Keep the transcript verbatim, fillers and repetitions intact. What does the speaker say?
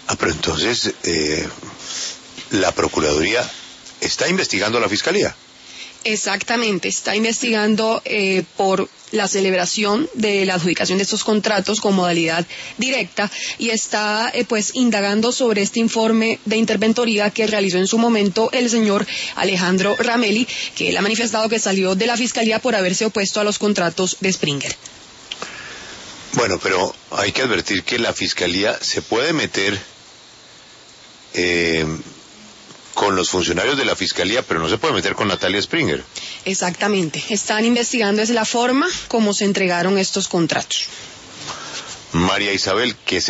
Ah, pero entonces, eh, la Procuraduría está investigando a la Fiscalía. Exactamente, está investigando eh, por la celebración de la adjudicación de estos contratos con modalidad directa y está eh, pues indagando sobre este informe de interventoría que realizó en su momento el señor Alejandro Ramelli, que él ha manifestado que salió de la Fiscalía por haberse opuesto a los contratos de Springer. Bueno, pero hay que advertir que la Fiscalía se puede meter eh, con los funcionarios de la Fiscalía, pero no se puede meter con Natalia Springer. Exactamente, están investigando es la forma como se entregaron estos contratos. María Isabel, ¿qué se